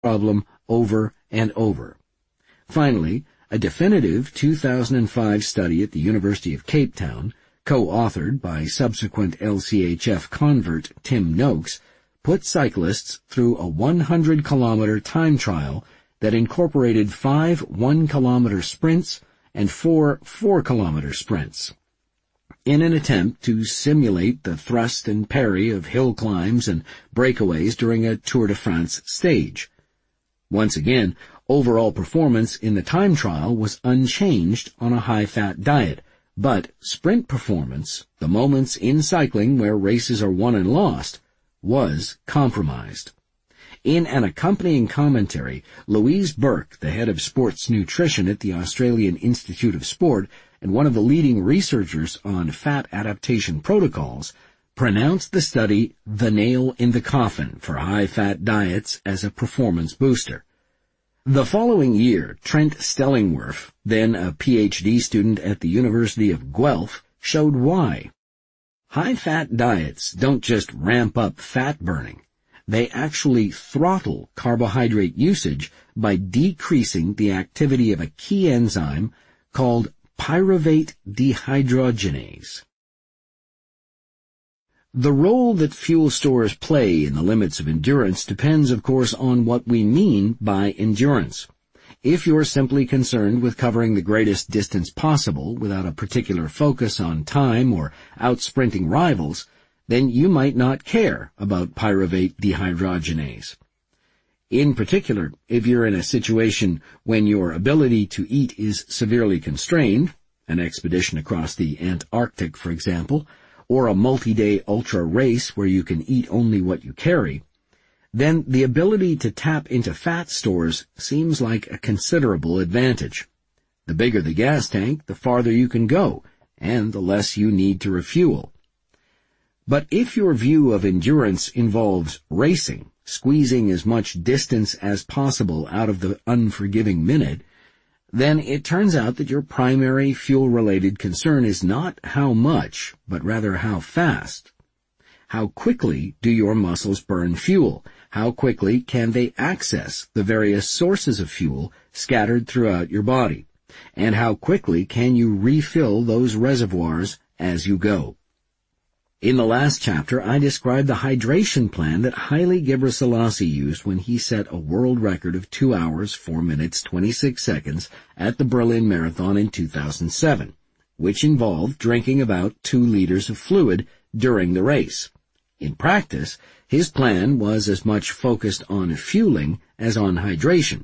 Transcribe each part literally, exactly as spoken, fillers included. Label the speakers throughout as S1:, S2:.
S1: problem over and over. Finally, a definitive two thousand five study at the University of Cape Town, co-authored by subsequent L C H F convert Tim Noakes, put cyclists through a one hundred kilometer time trial that incorporated five one-kilometer sprints and four four-kilometer sprints, in an attempt to simulate the thrust and parry of hill climbs and breakaways during a Tour de France stage. Once again, overall performance in the time trial was unchanged on a high-fat diet, but sprint performance, the moments in cycling where races are won and lost, was compromised. In an accompanying commentary, Louise Burke, the head of sports nutrition at the Australian Institute of Sport and one of the leading researchers on fat adaptation protocols, pronounced the study the nail in the coffin for high-fat diets as a performance booster. The following year, Trent Stellingwerff, then a P H D student at the University of Guelph, showed why. High-fat diets don't just ramp up fat burning. They actually throttle carbohydrate usage by decreasing the activity of a key enzyme called pyruvate dehydrogenase. The role that fuel stores play in the limits of endurance depends, of course, on what we mean by endurance. If you're simply concerned with covering the greatest distance possible without a particular focus on time or outsprinting rivals, then you might not care about pyruvate dehydrogenase. In particular, if you're in a situation when your ability to eat is severely constrained, an expedition across the Antarctic, for example, or a multi-day ultra race where you can eat only what you carry, then the ability to tap into fat stores seems like a considerable advantage. The bigger the gas tank, the farther you can go, and the less you need to refuel. But if your view of endurance involves racing, squeezing as much distance as possible out of the unforgiving minute, then it turns out that your primary fuel-related concern is not how much, but rather how fast. How quickly do your muscles burn fuel? How quickly can they access the various sources of fuel scattered throughout your body? And how quickly can you refill those reservoirs as you go? In the last chapter, I described the hydration plan that Haile Gebrselassie used when he set a world record of two hours, four minutes, twenty-six seconds at the Berlin Marathon in two thousand seven, which involved drinking about two liters of fluid during the race. In practice, his plan was as much focused on fueling as on hydration.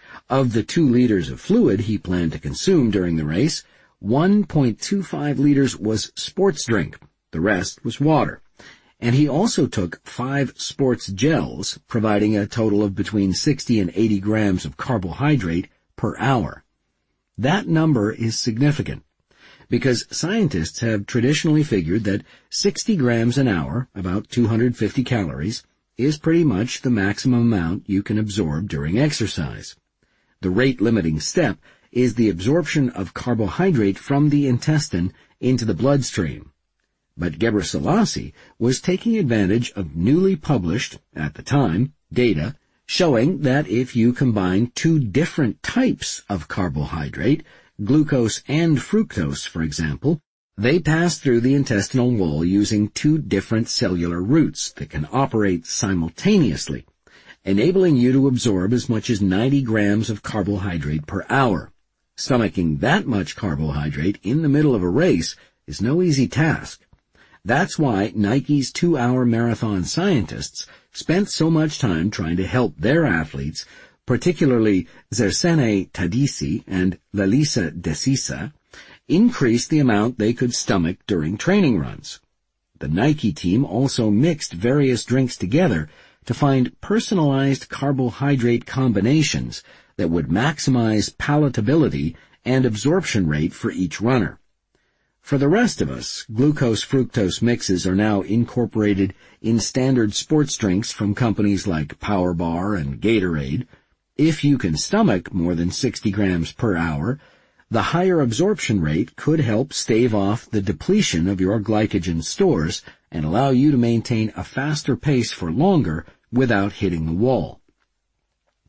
S1: Of the two liters of fluid he planned to consume during the race, one point two five liters was sports drink. The rest was water. And he also took five sports gels, providing a total of between sixty and eighty grams of carbohydrate per hour. That number is significant, because scientists have traditionally figured that sixty grams an hour, about two hundred fifty calories, is pretty much the maximum amount you can absorb during exercise. The rate-limiting step is the absorption of carbohydrate from the intestine into the bloodstream. But Gebrselassie was taking advantage of newly published, at the time, data showing that if you combine two different types of carbohydrate, glucose and fructose, for example, they pass through the intestinal wall using two different cellular routes that can operate simultaneously, enabling you to absorb as much as ninety grams of carbohydrate per hour. Stomaching that much carbohydrate in the middle of a race is no easy task. That's why Nike's two-hour marathon scientists spent so much time trying to help their athletes, particularly Zersene Tadisi and Lalisa Desisa, increase the amount they could stomach during training runs. The Nike team also mixed various drinks together to find personalized carbohydrate combinations that would maximize palatability and absorption rate for each runner. For the rest of us, glucose-fructose mixes are now incorporated in standard sports drinks from companies like PowerBar and Gatorade. If you can stomach more than sixty grams per hour, the higher absorption rate could help stave off the depletion of your glycogen stores and allow you to maintain a faster pace for longer without hitting the wall.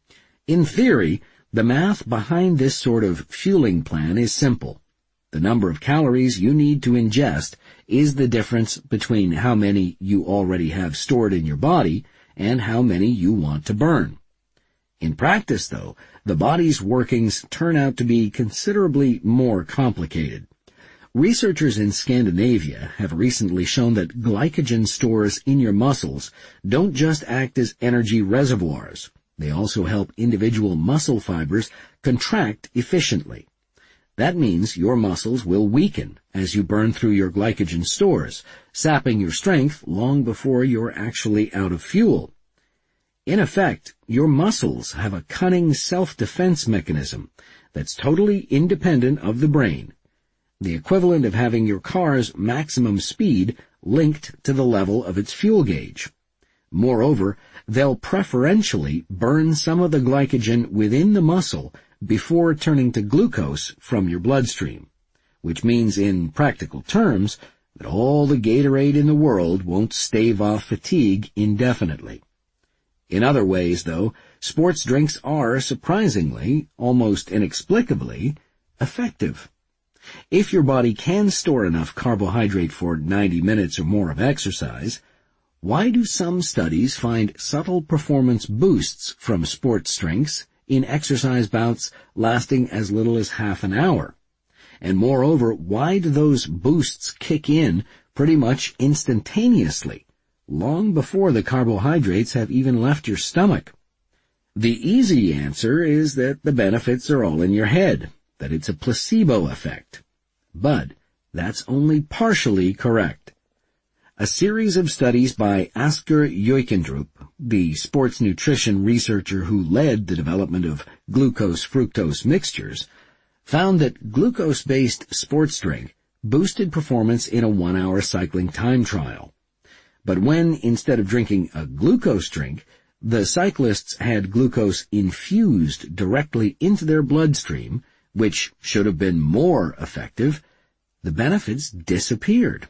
S1: In theory, the math behind this sort of fueling plan is simple. The number of calories you need to ingest is the difference between how many you already have stored in your body and how many you want to burn. In practice, though, the body's workings turn out to be considerably more complicated. Researchers in Scandinavia have recently shown that glycogen stores in your muscles don't just act as energy reservoirs. They also help individual muscle fibers contract efficiently. That means your muscles will weaken as you burn through your glycogen stores, sapping your strength long before you're actually out of fuel. In effect, your muscles have a cunning self-defense mechanism that's totally independent of the brain, the equivalent of having your car's maximum speed linked to the level of its fuel gauge. Moreover, they'll preferentially burn some of the glycogen within the muscle before turning to glucose from your bloodstream, which means in practical terms that all the Gatorade in the world won't stave off fatigue indefinitely. In other ways, though, sports drinks are surprisingly, almost inexplicably, effective. If your body can store enough carbohydrate for ninety minutes or more of exercise, why do some studies find subtle performance boosts from sports drinks in exercise bouts lasting as little as half an hour? And moreover, why do those boosts kick in pretty much instantaneously, long before the carbohydrates have even left your stomach? The easy answer is that the benefits are all in your head, that it's a placebo effect. But that's only partially correct. A series of studies by Asger Jokendrup, the sports nutrition researcher who led the development of glucose-fructose mixtures, found that glucose-based sports drink boosted performance in a one-hour cycling time trial. But when, instead of drinking a glucose drink, the cyclists had glucose infused directly into their bloodstream, which should have been more effective, the benefits disappeared.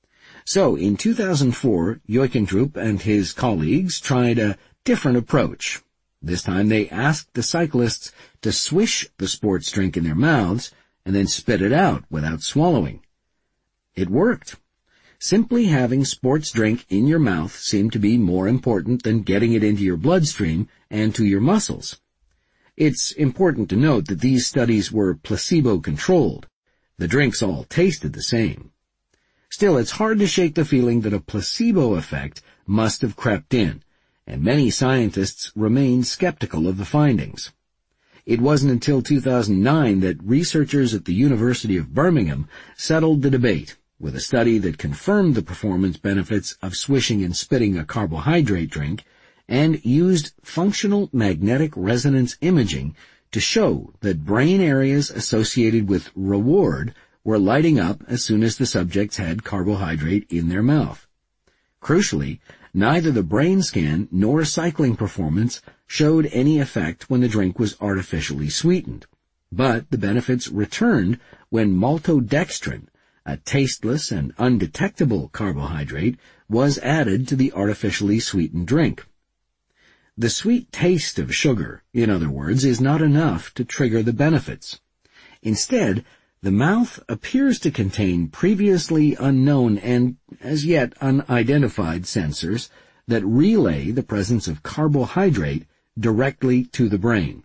S1: So, in two thousand four, Jokendrup and his colleagues tried a different approach. This time they asked the cyclists to swish the sports drink in their mouths and then spit it out without swallowing. It worked. Simply having sports drink in your mouth seemed to be more important than getting it into your bloodstream and to your muscles. It's important to note that these studies were placebo-controlled. The drinks all tasted the same. Still, it's hard to shake the feeling that a placebo effect must have crept in, and many scientists remain skeptical of the findings. It wasn't until two thousand nine that researchers at the University of Birmingham settled the debate with a study that confirmed the performance benefits of swishing and spitting a carbohydrate drink and used functional magnetic resonance imaging to show that brain areas associated with reward were lighting up as soon as the subjects had carbohydrate in their mouth. Crucially, neither the brain scan nor cycling performance showed any effect when the drink was artificially sweetened, but the benefits returned when maltodextrin, a tasteless and undetectable carbohydrate, was added to the artificially sweetened drink. The sweet taste of sugar, in other words, is not enough to trigger the benefits. Instead, the mouth appears to contain previously unknown and as yet unidentified sensors that relay the presence of carbohydrate directly to the brain.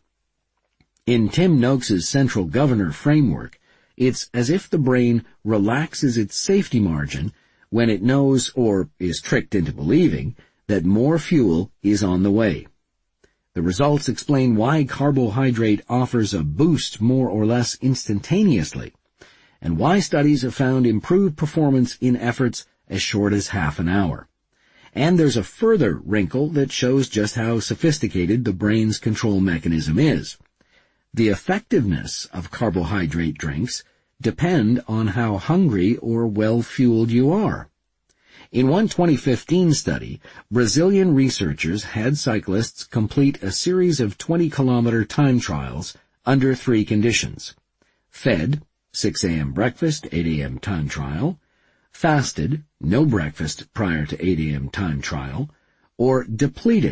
S1: In Tim Noakes's central governor framework, it's as if the brain relaxes its safety margin when it knows, or is tricked into believing, that more fuel is on the way. The results explain why carbohydrate offers a boost more or less instantaneously, and why studies have found improved performance in efforts as short as half an hour. And there's a further wrinkle that shows just how sophisticated the brain's control mechanism is. The effectiveness of carbohydrate drinks depend on how hungry or well-fueled you are. In one twenty fifteen study, Brazilian researchers had cyclists complete a series of twenty-kilometer time trials under three conditions: fed, six a.m. breakfast, eight a.m. time trial; fasted, no breakfast prior to eight a.m. time trial; or depleted,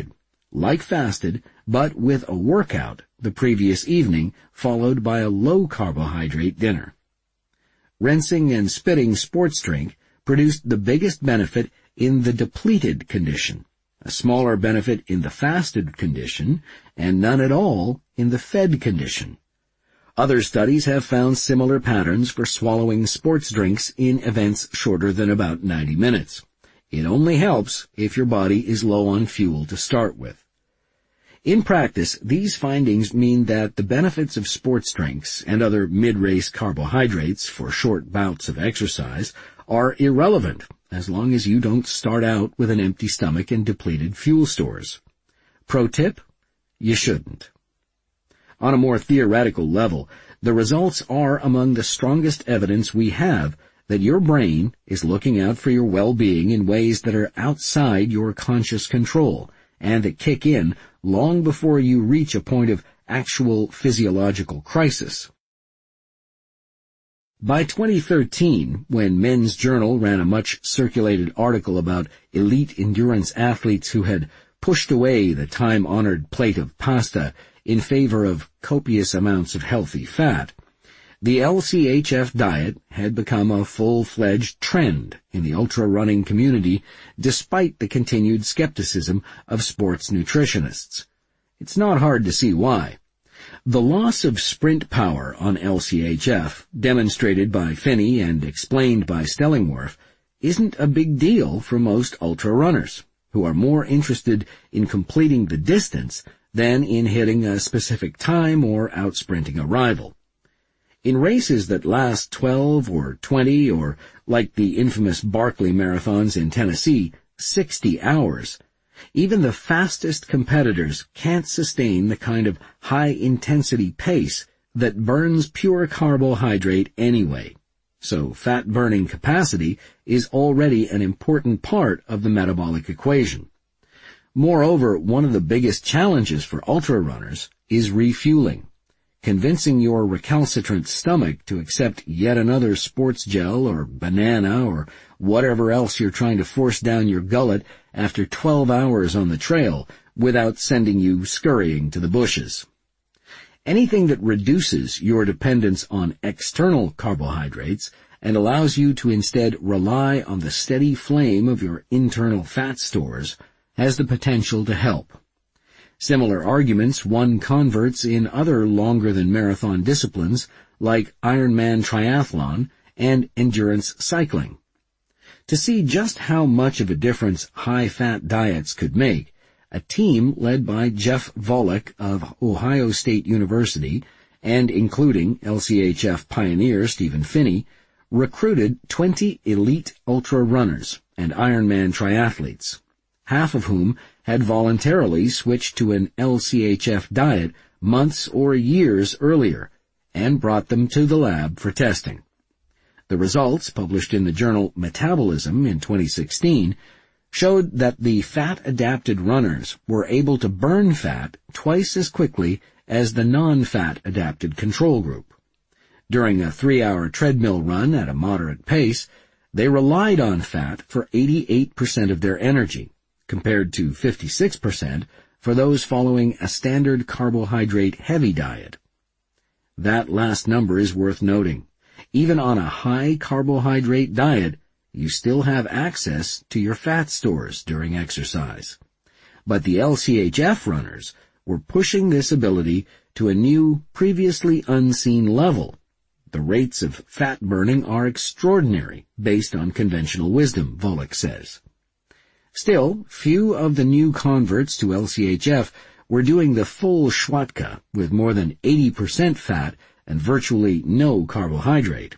S1: like fasted, but with a workout the previous evening, followed by a low-carbohydrate dinner. Rinsing and spitting sports drink produced the biggest benefit in the depleted condition, a smaller benefit in the fasted condition, and none at all in the fed condition. Other studies have found similar patterns for swallowing sports drinks in events shorter than about ninety minutes. It only helps if your body is low on fuel to start with. In practice, these findings mean that the benefits of sports drinks and other mid-race carbohydrates for short bouts of exercise are irrelevant as long as you don't start out with an empty stomach and depleted fuel stores. Pro tip: you shouldn't. On a more theoretical level, the results are among the strongest evidence we have that your brain is looking out for your well-being in ways that are outside your conscious control and that kick in long before you reach a point of actual physiological crisis. By twenty thirteen, when Men's Journal ran a much-circulated article about elite endurance athletes who had pushed away the time-honored plate of pasta in favor of copious amounts of healthy fat, the L C H F diet had become a full-fledged trend in the ultra-running community despite the continued skepticism of sports nutritionists. It's not hard to see why. The loss of sprint power on L C H F, demonstrated by Finney and explained by Stellingwerff, isn't a big deal for most ultra-runners, who are more interested in completing the distance than in hitting a specific time or outsprinting a rival. In races that last twelve or twenty or, like the infamous Barkley marathons in Tennessee, sixty hours, even the fastest competitors can't sustain the kind of high-intensity pace that burns pure carbohydrate anyway. So fat-burning capacity is already an important part of the metabolic equation. Moreover, one of the biggest challenges for ultra-runners is refueling. Convincing your recalcitrant stomach to accept yet another sports gel or banana or whatever else you're trying to force down your gullet after twelve hours on the trail without sending you scurrying to the bushes. Anything that reduces your dependence on external carbohydrates and allows you to instead rely on the steady flame of your internal fat stores has the potential to help. Similar arguments won converts in other longer-than-marathon disciplines like Ironman triathlon and endurance cycling. To see just how much of a difference high-fat diets could make, a team led by Jeff Volek of Ohio State University and including L C H F pioneer Stephen Finney recruited twenty elite ultra-runners and Ironman triathletes, half of whom had voluntarily switched to an L C H F diet months or years earlier, and brought them to the lab for testing. The results, published in the journal Metabolism in twenty sixteen, showed that the fat-adapted runners were able to burn fat twice as quickly as the non-fat-adapted control group. During a three-hour treadmill run at a moderate pace, they relied on fat for eighty-eight percent of their energy, compared to fifty-six percent for those following a standard carbohydrate-heavy diet. That last number is worth noting. Even on a high-carbohydrate diet, you still have access to your fat stores during exercise. But the L C H F runners were pushing this ability to a new, previously unseen level. The rates of fat burning are extraordinary, based on conventional wisdom, Volek says. Still, few of the new converts to L C H F were doing the full Schwatka with more than eighty percent fat and virtually no carbohydrate.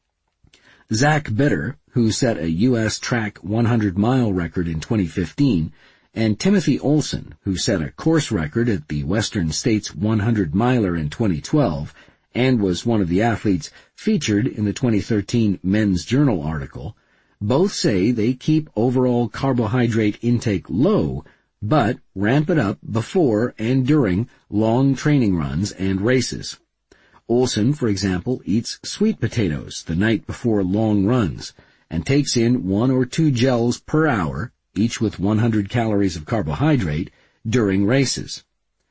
S1: Zach Bitter, who set a U S track one hundred mile record in twenty fifteen, and Timothy Olson, who set a course record at the Western States one hundred miler in twenty twelve, and was one of the athletes featured in the twenty thirteen Men's Journal article, both say they keep overall carbohydrate intake low, but ramp it up before and during long training runs and races. Olson, for example, eats sweet potatoes the night before long runs and takes in one or two gels per hour, each with one hundred calories of carbohydrate, during races.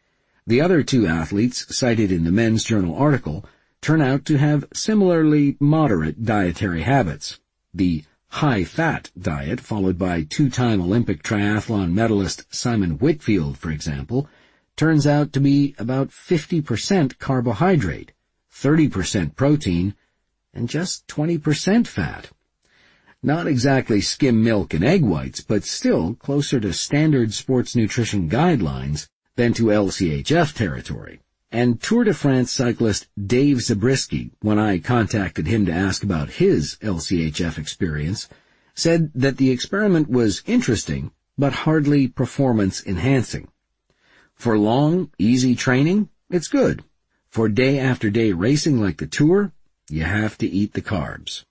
S1: The other two athletes cited in the Men's Journal article turn out to have similarly moderate dietary habits. The high-fat diet, followed by two-time Olympic triathlon medalist Simon Whitfield, for example, turns out to be about fifty percent carbohydrate, thirty percent protein, and just twenty percent fat. Not exactly skim milk and egg whites, but still closer to standard sports nutrition guidelines than to L C H F territory. And Tour de France cyclist Dave Zabriskie, when I contacted him to ask about his L C H F experience, said that the experiment was interesting, but hardly performance-enhancing. For long, easy training, it's good. For day-after-day racing like the Tour, you have to eat the carbs.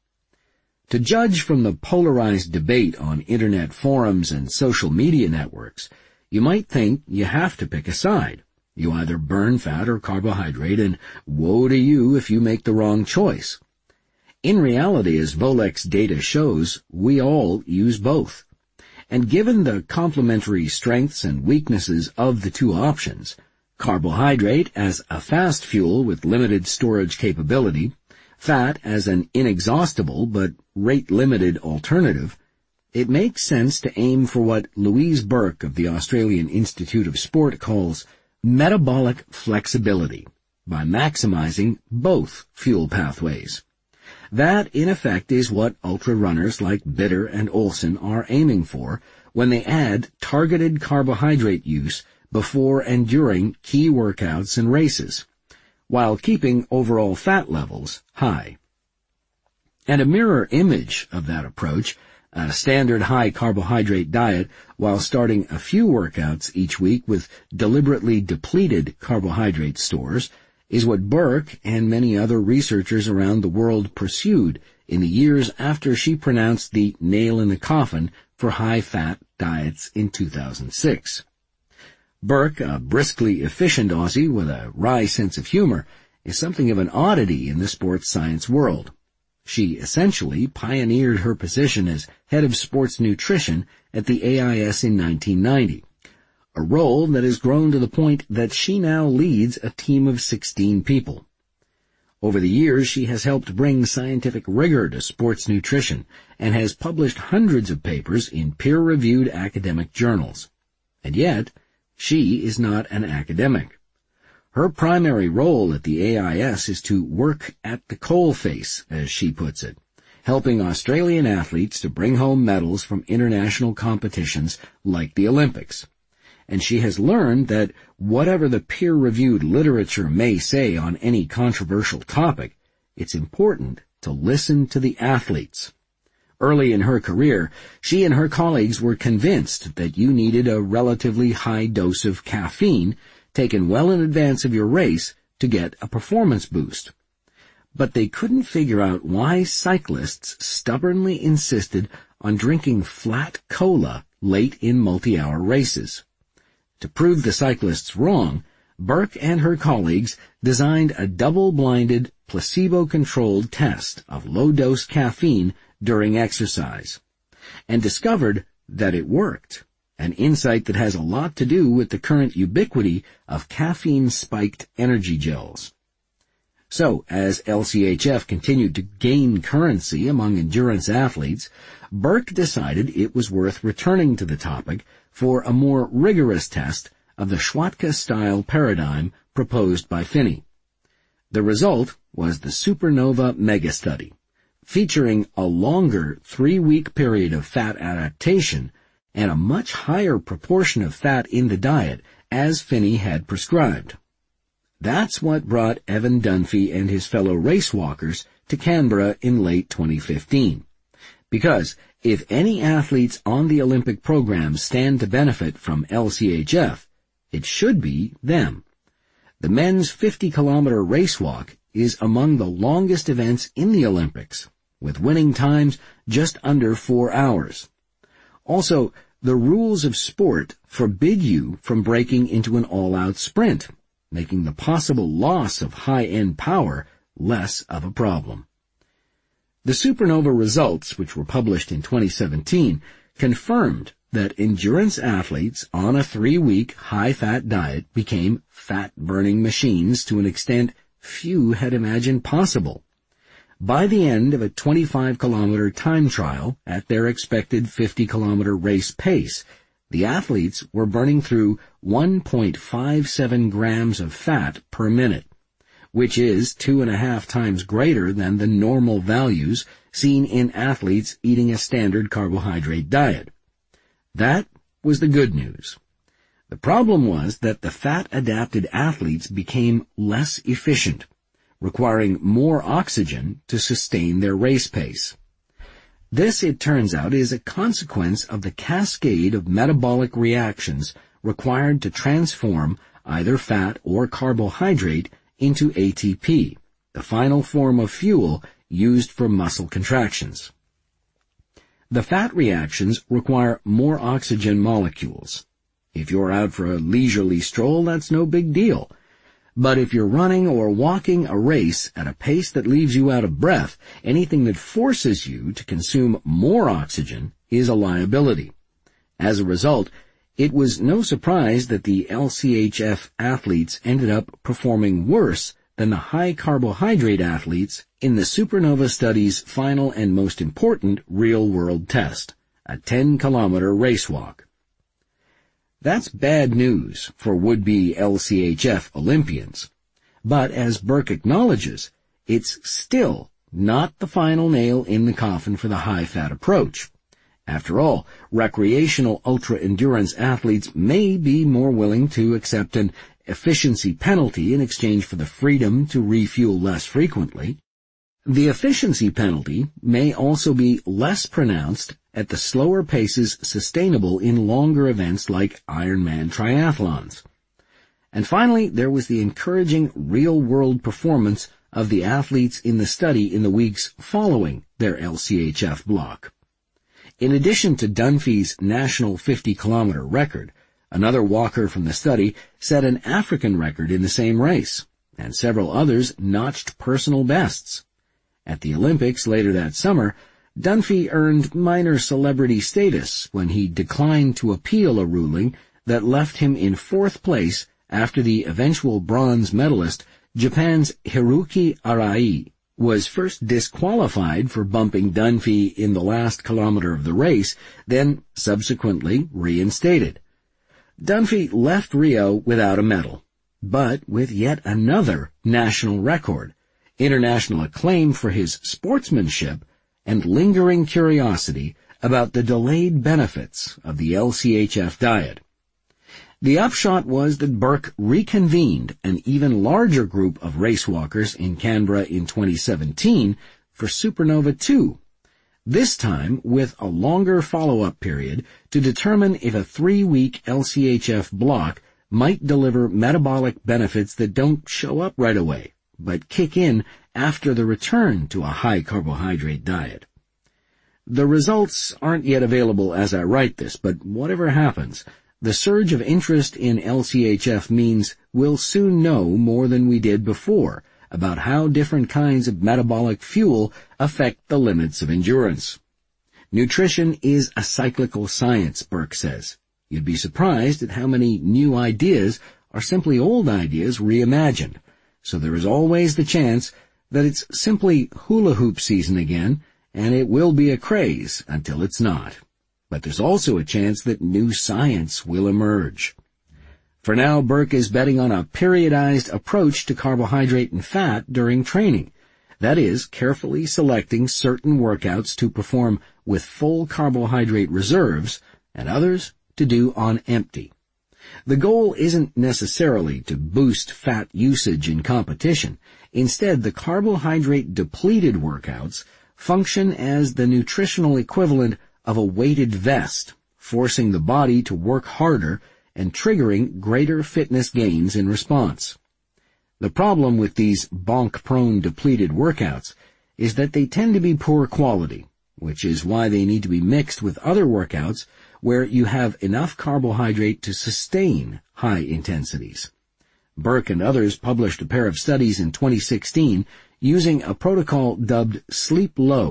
S1: To judge from the polarized debate on internet forums and social media networks, you might think you have to pick a side. You either burn fat or carbohydrate, and woe to you if you make the wrong choice. In reality, as Volex data shows, we all use both. And given the complementary strengths and weaknesses of the two options, carbohydrate as a fast fuel with limited storage capability, fat as an inexhaustible but rate-limited alternative, it makes sense to aim for what Louise Burke of the Australian Institute of Sport calls metabolic flexibility by maximizing both fuel pathways. That, in effect, is what ultra-runners like Bitter and Olsen are aiming for when they add targeted carbohydrate use before and during key workouts and races, while keeping overall fat levels high. And a mirror image of that approach, a standard high-carbohydrate diet while starting a few workouts each week with deliberately depleted carbohydrate stores, is what Burke and many other researchers around the world pursued in the years after she pronounced the nail in the coffin for high-fat diets in two thousand six. Burke, a briskly efficient Aussie with a wry sense of humor, is something of an oddity in the sports science world. She essentially pioneered her position as head of sports nutrition at the A I S in nineteen ninety, a role that has grown to the point that she now leads a team of sixteen people. Over the years, she has helped bring scientific rigor to sports nutrition and has published hundreds of papers in peer-reviewed academic journals. And yet, she is not an academic. Her primary role at the A I S is to work at the coalface, as she puts it, helping Australian athletes to bring home medals from international competitions like the Olympics. And she has learned that whatever the peer-reviewed literature may say on any controversial topic, it's important to listen to the athletes. Early in her career, she and her colleagues were convinced that you needed a relatively high dose of caffeine taken well in advance of your race to get a performance boost. But they couldn't figure out why cyclists stubbornly insisted on drinking flat cola late in multi-hour races. To prove the cyclists wrong, Burke and her colleagues designed a double-blinded, placebo-controlled test of low-dose caffeine during exercise, and discovered that it worked, an insight that has a lot to do with the current ubiquity of caffeine-spiked energy gels. So, as L C H F continued to gain currency among endurance athletes, Burke decided it was worth returning to the topic for a more rigorous test of the Schwatka-style paradigm proposed by Phinney. The result was the Supernova Mega-Study, featuring a longer three-week period of fat adaptation and a much higher proportion of fat in the diet as Phinney had prescribed. That's what brought Evan Dunphy and his fellow racewalkers to Canberra in late twenty fifteen. Because if any athletes on the Olympic program stand to benefit from L C H F, it should be them. The men's fifty-kilometer race walk is among the longest events in the Olympics, with winning times just under four hours. Also, the rules of sport forbid you from breaking into an all-out sprint, making the possible loss of high-end power less of a problem. The Supernova results, which were published in twenty seventeen, confirmed that endurance athletes on a three-week high-fat diet became fat-burning machines to an extent few had imagined possible. By the end of a twenty-five kilometer time trial at their expected fifty kilometer race pace, the athletes were burning through one point five seven grams of fat per minute, which is two and a half times greater than the normal values seen in athletes eating a standard carbohydrate diet. That was the good news. The problem was that the fat-adapted athletes became less efficient, requiring more oxygen to sustain their race pace. This, it turns out, is a consequence of the cascade of metabolic reactions required to transform either fat or carbohydrate into A T P, the final form of fuel used for muscle contractions. The fat reactions require more oxygen molecules. If you're out for a leisurely stroll, that's no big deal. But if you're running or walking a race at a pace that leaves you out of breath, anything that forces you to consume more oxygen is a liability. As a result, it was no surprise that the L C H F athletes ended up performing worse than the high-carbohydrate athletes in the Supernova study's final and most important real-world test, a ten kilometer race walk. That's bad news for would-be L C H F Olympians. But as Burke acknowledges, it's still not the final nail in the coffin for the high-fat approach. After all, recreational ultra-endurance athletes may be more willing to accept an efficiency penalty in exchange for the freedom to refuel less frequently. The efficiency penalty may also be less pronounced at the slower paces sustainable in longer events like Ironman triathlons. And finally, there was the encouraging real-world performance of the athletes in the study in the weeks following their L C H F block. In addition to Dunphy's national fifty kilometer record, another walker from the study set an African record in the same race, and several others notched personal bests. At the Olympics later that summer, Dunphy earned minor celebrity status when he declined to appeal a ruling that left him in fourth place after the eventual bronze medalist, Japan's Hiroki Arai, was first disqualified for bumping Dunphy in the last kilometer of the race, then subsequently reinstated. Dunphy left Rio without a medal, but with yet another national record, international acclaim for his sportsmanship, and lingering curiosity about the delayed benefits of the L C H F diet. The upshot was that Burke reconvened an even larger group of racewalkers in Canberra in twenty seventeen for Supernova two, this time with a longer follow-up period to determine if a three-week L C H F block might deliver metabolic benefits that don't show up right away, but kick in after the return to a high-carbohydrate diet. The results aren't yet available as I write this, but whatever happens, the surge of interest in L C H F means we'll soon know more than we did before about how different kinds of metabolic fuel affect the limits of endurance. Nutrition is a cyclical science, Burke says. You'd be surprised at how many new ideas are simply old ideas reimagined. So there is always the chance that it's simply hula hoop season again, and it will be a craze until it's not. But there's also a chance that new science will emerge. For now, Burke is betting on a periodized approach to carbohydrate and fat during training. That is, carefully selecting certain workouts to perform with full carbohydrate reserves and others to do on empty. The goal isn't necessarily to boost fat usage in competition. Instead, the carbohydrate-depleted workouts function as the nutritional equivalent of a weighted vest, forcing the body to work harder and triggering greater fitness gains in response. The problem with these bonk-prone depleted workouts is that they tend to be poor quality, which is why they need to be mixed with other workouts where you have enough carbohydrate to sustain high intensities. Burke and others published a pair of studies in twenty sixteen using a protocol dubbed Sleep Low,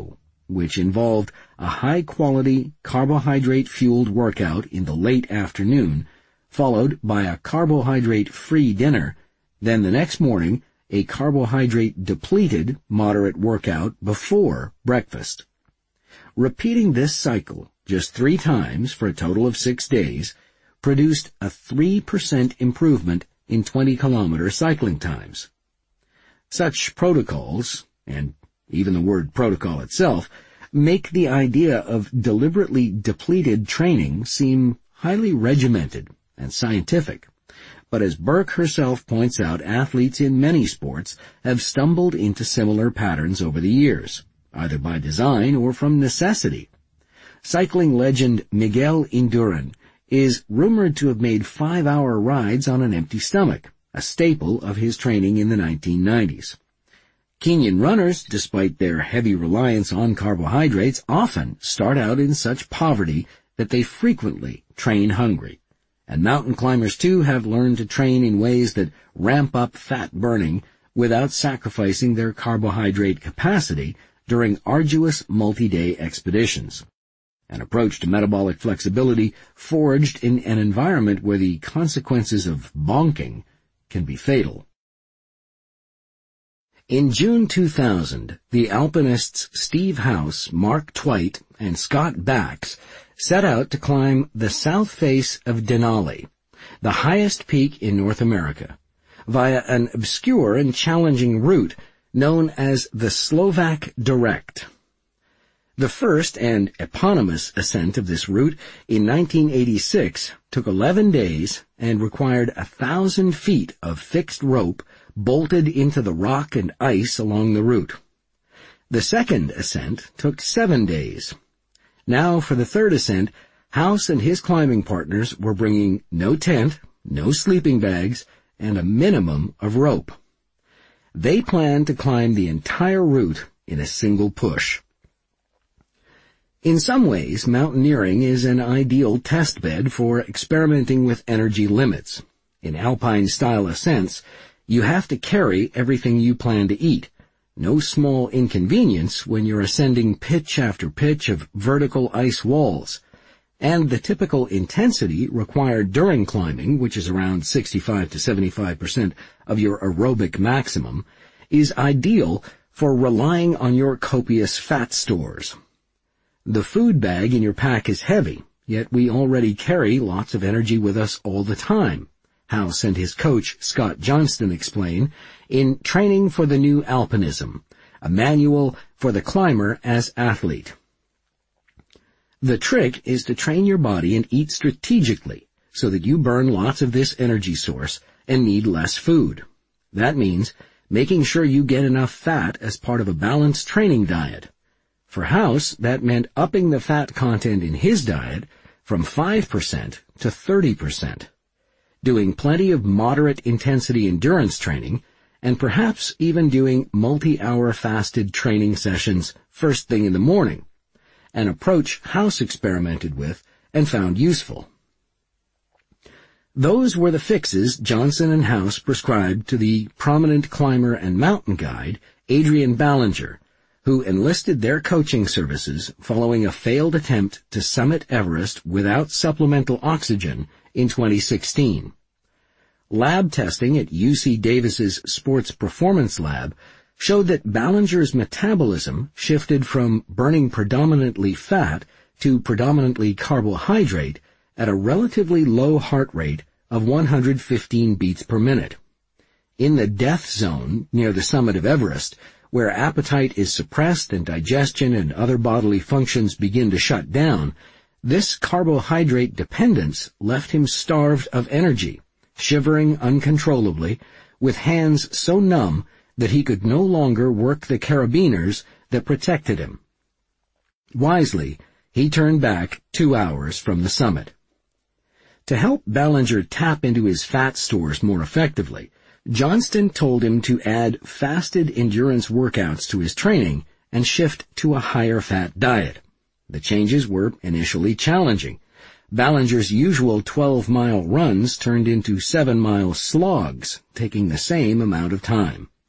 S1: which involved a high-quality carbohydrate-fueled workout in the late afternoon, followed by a carbohydrate-free dinner, then the next morning a carbohydrate-depleted moderate workout before breakfast. Repeating this cycle just three times for a total of six days produced a three percent improvement in twenty-kilometer cycling times. Such protocols, and even the word protocol itself, make the idea of deliberately depleted training seem highly regimented and scientific. But as Burke herself points out, athletes in many sports have stumbled into similar patterns over the years, either by design or from necessity. Cycling legend Miguel Indurain is rumored to have made five-hour rides on an empty stomach, a staple of his training in the nineteen nineties. Kenyan runners, despite their heavy reliance on carbohydrates, often start out in such poverty that they frequently train hungry. And mountain climbers, too, have learned to train in ways that ramp up fat burning without sacrificing their carbohydrate capacity during arduous multi-day expeditions. An approach to metabolic flexibility forged in an environment where the consequences of bonking can be fatal. In June two thousand, the alpinists Steve House, Mark Twight, and Scott Bax set out to climb the south face of Denali, the highest peak in North America, via an obscure and challenging route known as the Slovak Direct. The first and eponymous ascent of this route in nineteen eighty-six took eleven days and required a thousand feet of fixed rope bolted into the rock and ice along the route. The second ascent took seven days. Now for the third ascent, House and his climbing partners were bringing no tent, no sleeping bags, and a minimum of rope. They planned to climb the entire route in a single push. In some ways, mountaineering is an ideal test bed for experimenting with energy limits. In alpine-style ascents, you have to carry everything you plan to eat. No small inconvenience when you're ascending pitch after pitch of vertical ice walls. And the typical intensity required during climbing, which is around sixty-five to seventy-five percent of your aerobic maximum, is ideal for relying on your copious fat stores. The food bag in your pack is heavy, yet we already carry lots of energy with us all the time. House and his coach, Scott Johnston, explain in Training for the New Alpinism, a manual for the climber as athlete. The trick is to train your body and eat strategically so that you burn lots of this energy source and need less food. That means making sure you get enough fat as part of a balanced training diet. For House, that meant upping the fat content in his diet from five percent to thirty percent. Doing plenty of moderate intensity endurance training, and perhaps even doing multi-hour fasted training sessions first thing in the morning, an approach House experimented with and found useful. Those were the fixes Johnson and House prescribed to the prominent climber and mountain guide Adrian Ballinger, who enlisted their coaching services following a failed attempt to summit Everest without supplemental oxygen in twenty sixteen. Lab testing at U C Davis's Sports Performance Lab showed that Ballinger's metabolism shifted from burning predominantly fat to predominantly carbohydrate at a relatively low heart rate of one hundred fifteen beats per minute. In the death zone near the summit of Everest, where appetite is suppressed and digestion and other bodily functions begin to shut down, this carbohydrate dependence left him starved of energy, shivering uncontrollably, with hands so numb that he could no longer work the carabiners that protected him. Wisely, he turned back two hours from the summit. To help Ballinger tap into his fat stores more effectively, Johnston told him to add fasted endurance workouts to his training and shift to a higher fat diet. The changes were initially challenging. Ballinger's usual twelve-mile runs turned into seven-mile slogs, taking the same amount of time.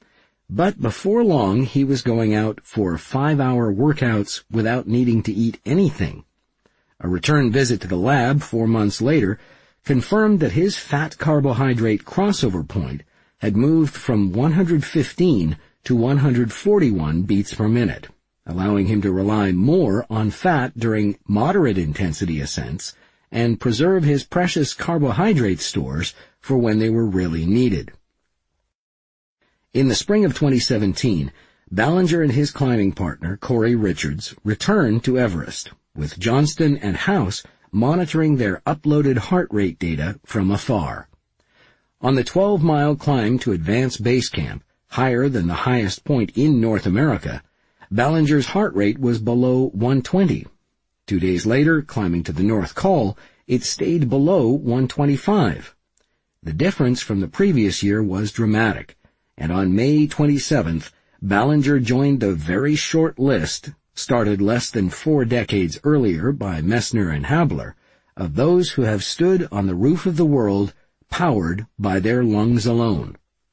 S1: But before long, he was going out for five-hour workouts without needing to eat anything. A return visit to the lab four months later confirmed that his fat-carbohydrate crossover point had moved from one hundred fifteen to one hundred forty-one beats per minute, allowing him to rely more on fat during moderate-intensity ascents and preserve his precious carbohydrate stores for when they were really needed. In the spring of twenty seventeen, Ballinger and his climbing partner, Corey Richards, returned to Everest, with Johnston and House monitoring their uploaded heart rate data from afar. On the twelve-mile climb to Advanced Base Camp, higher than the highest point in North America, Ballinger's heart rate was below one twenty. Two days later, climbing to the North Col, it stayed below one twenty-five. The difference from the previous year was dramatic, and on May twenty-seventh, Ballinger joined the very short list, started less than four decades earlier by Messner and Habler, of those who have stood on the roof of the world powered by their lungs alone.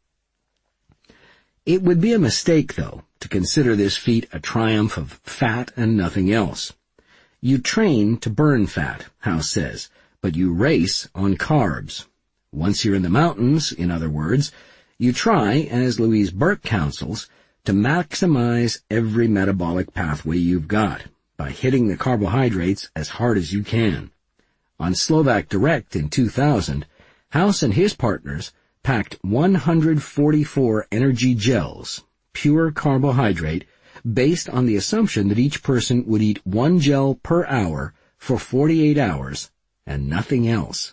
S1: It would be a mistake, though, to consider this feat a triumph of fat and nothing else. You train to burn fat, House says, but you race on carbs. Once you're in the mountains, in other words, you try, as Louise Burke counsels, to maximize every metabolic pathway you've got by hitting the carbohydrates as hard as you can. On Slovak Direct in two thousand, House and his partners packed one hundred forty-four energy gels, pure carbohydrate, based on the assumption that each person would eat one gel per hour for forty-eight hours and nothing else.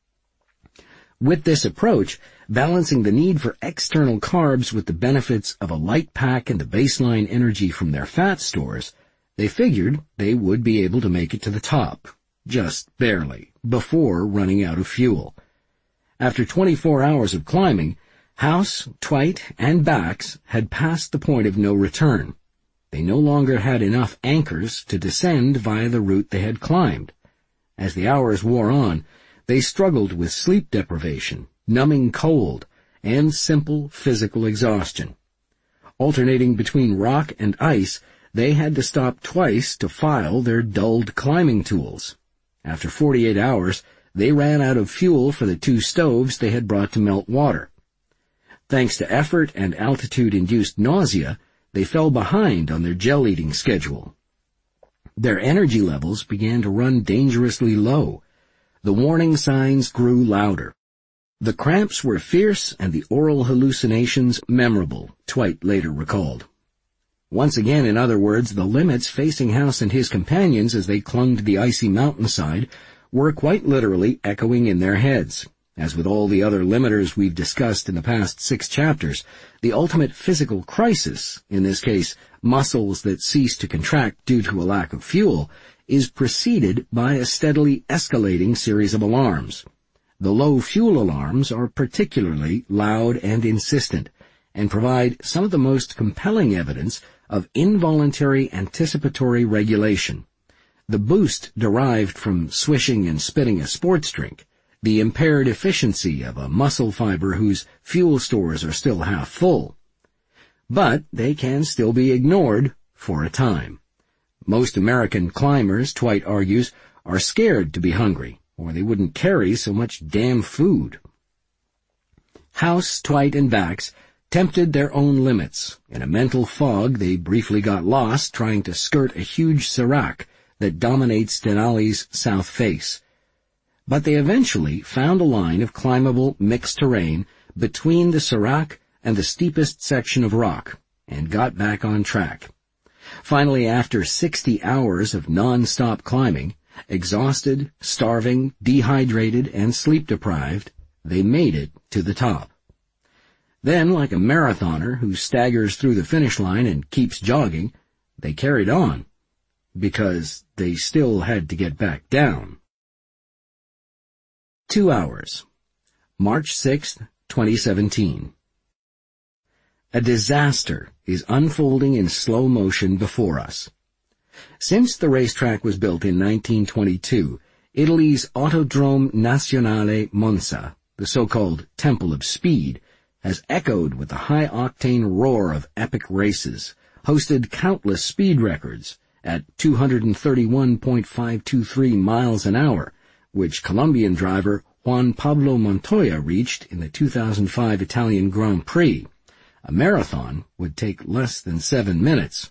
S1: With this approach, balancing the need for external carbs with the benefits of a light pack and the baseline energy from their fat stores, they figured they would be able to make it to the top, just barely, before running out of fuel. After twenty-four hours of climbing, House, Twite, and Bax had passed the point of no return. They no longer had enough anchors to descend via the route they had climbed. As the hours wore on, they struggled with sleep deprivation, numbing cold, and simple physical exhaustion. Alternating between rock and ice, they had to stop twice to file their dulled climbing tools. After forty-eight hours, they ran out of fuel for the two stoves they had brought to melt water. Thanks to effort and altitude-induced nausea, they fell behind on their gel-eating schedule. Their energy levels began to run dangerously low. The warning signs grew louder. The cramps were fierce and the oral hallucinations memorable, Twite later recalled. Once again, in other words, the limits facing House and his companions as they clung to the icy mountainside were quite literally echoing in their heads. As with all the other limiters we've discussed in the past six chapters, the ultimate physical crisis, in this case muscles that cease to contract due to a lack of fuel, is preceded by a steadily escalating series of alarms. The low fuel alarms are particularly loud and insistent, and provide some of the most compelling evidence of involuntary anticipatory regulation. The boost derived from swishing and spitting a sports drink, the impaired efficiency of a muscle fiber whose fuel stores are still half full. But they can still be ignored for a time. Most American climbers, Twite argues, are scared to be hungry, or they wouldn't carry so much damn food. House, Twite, and Bax tempted their own limits. In a mental fog, they briefly got lost trying to skirt a huge sérac that dominates Denali's south face. But they eventually found a line of climbable mixed terrain between the sérac and the steepest section of rock, and got back on track. Finally, after sixty hours of non-stop climbing, exhausted, starving, dehydrated, and sleep-deprived, they made it to the top. Then, like a marathoner who staggers through the finish line and keeps jogging, they carried on, because they still had to get back down. Two hours. March sixth, twenty seventeen. A disaster is unfolding in slow motion before us. Since the racetrack was built in nineteen twenty-two, Italy's Autodrome Nazionale Monza, the so-called Temple of Speed, has echoed with the high-octane roar of epic races, hosted countless speed records at two hundred thirty-one point five two three miles an hour, which Colombian driver Juan Pablo Montoya reached in the two thousand five Italian Grand Prix. A marathon would take less than seven minutes.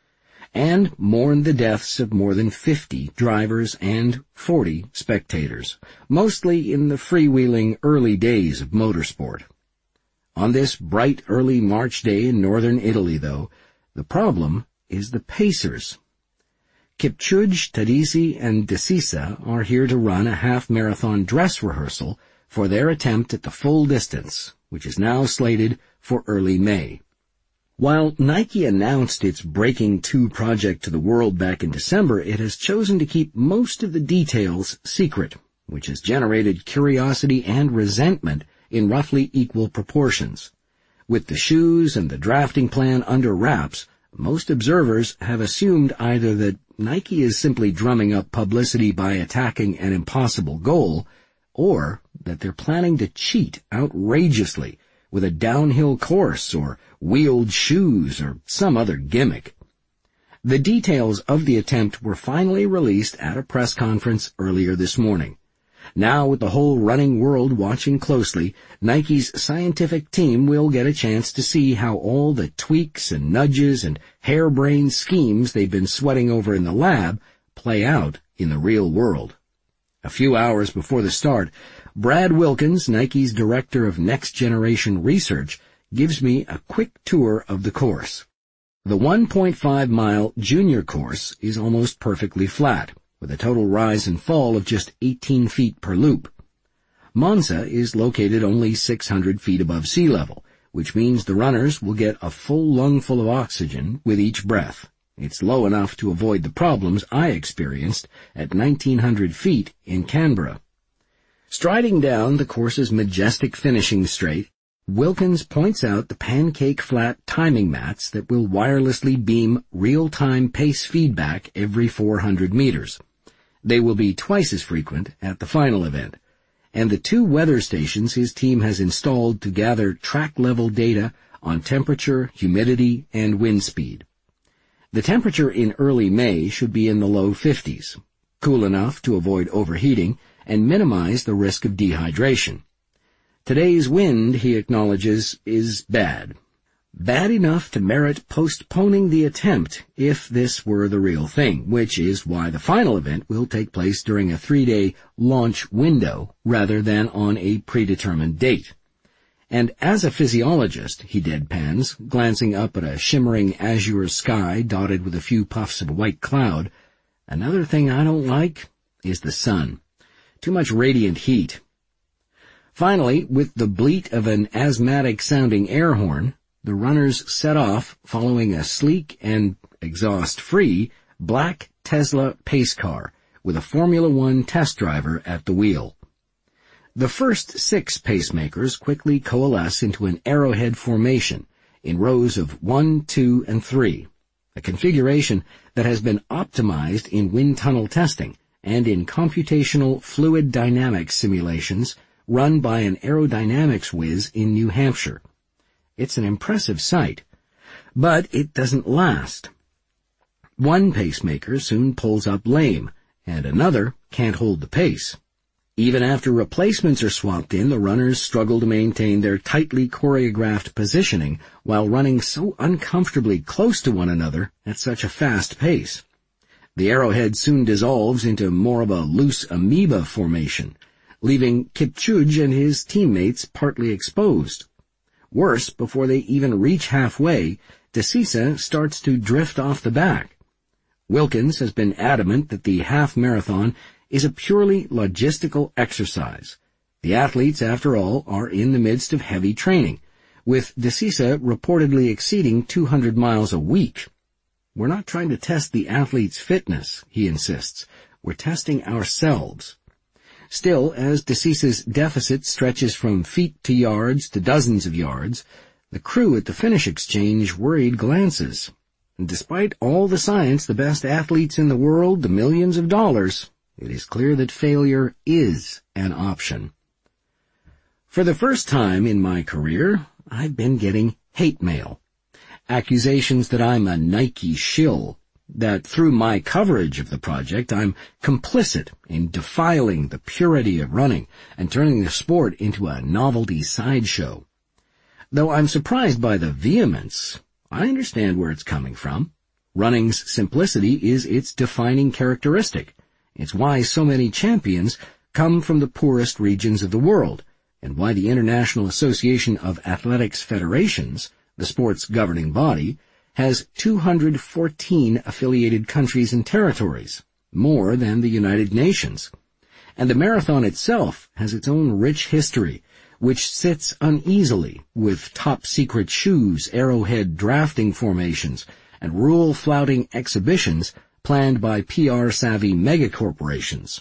S1: And mourned the deaths of more than fifty drivers and forty spectators, mostly in the freewheeling early days of motorsport. On this bright early March day in northern Italy, though, the problem is the pacers. Kipchoge, Tadisi, and Desisa are here to run a half-marathon dress rehearsal for their attempt at the full distance, which is now slated for early May. While Nike announced its Breaking two project to the world back in December, it has chosen to keep most of the details secret, which has generated curiosity and resentment in roughly equal proportions. With the shoes and the drafting plan under wraps, most observers have assumed either that Nike is simply drumming up publicity by attacking an impossible goal, or that they're planning to cheat outrageously with a downhill course or wheeled shoes or some other gimmick. The details of the attempt were finally released at a press conference earlier this morning. Now, with the whole running world watching closely, Nike's scientific team will get a chance to see how all the tweaks and nudges and harebrained schemes they've been sweating over in the lab play out in the real world. A few hours before the start, Brad Wilkins, Nike's Director of Next Generation Research, gives me a quick tour of the course. The one point five mile junior course is almost perfectly flat, with a total rise and fall of just eighteen feet per loop. Monza is located only six hundred feet above sea level, which means the runners will get a full lungful of oxygen with each breath. It's low enough to avoid the problems I experienced at nineteen hundred feet in Canberra. Striding down the course's majestic finishing straight, Wilkins points out the pancake-flat timing mats that will wirelessly beam real-time pace feedback every four hundred meters. They will be twice as frequent at the final event. And the two weather stations his team has installed to gather track-level data on temperature, humidity, and wind speed. The temperature in early May should be in the low fifties, cool enough to avoid overheating and minimize the risk of dehydration. Today's wind, he acknowledges, is bad. Bad enough to merit postponing the attempt if this were the real thing, which is why the final event will take place during a three-day launch window rather than on a predetermined date. And as a physiologist, he deadpans, glancing up at a shimmering azure sky dotted with a few puffs of white cloud, another thing I don't like is the sun. Too much radiant heat. Finally, with the bleat of an asthmatic-sounding air horn, the runners set off following a sleek and exhaust-free black Tesla pace car with a Formula One test driver at the wheel. The first six pacemakers quickly coalesce into an arrowhead formation in rows of one, two, and three, a configuration that has been optimized in wind tunnel testing and in computational fluid dynamics simulations run by an aerodynamics whiz in New Hampshire. It's an impressive sight, but it doesn't last. One pacemaker soon pulls up lame, and another can't hold the pace. Even after replacements are swapped in, the runners struggle to maintain their tightly choreographed positioning while running so uncomfortably close to one another at such a fast pace. The arrowhead soon dissolves into more of a loose amoeba formation, leaving Kipchoge and his teammates partly exposed. Worse, before they even reach halfway, Desisa starts to drift off the back. Wilkins has been adamant that the half-marathon is a purely logistical exercise. The athletes, after all, are in the midst of heavy training, with Desisa reportedly exceeding two hundred miles a week. We're not trying to test the athlete's fitness, he insists. We're testing ourselves. Still, as Desisa's deficit stretches from feet to yards to dozens of yards, the crew at the finish exchange worried glances. And despite all the science, the best athletes in the world, the millions of dollars, it is clear that failure is an option. For the first time in my career, I've been getting hate mail. Accusations that I'm a Nike shill, that through my coverage of the project I'm complicit in defiling the purity of running and turning the sport into a novelty sideshow. Though I'm surprised by the vehemence, I understand where it's coming from. Running's simplicity is its defining characteristic. It's why so many champions come from the poorest regions of the world, and why the International Association of Athletics Federations, the sport's governing body, has two hundred fourteen affiliated countries and territories, more than the United Nations. And the marathon itself has its own rich history, which sits uneasily with top-secret shoes, arrowhead drafting formations, and rule-flouting exhibitions planned by P R-savvy megacorporations.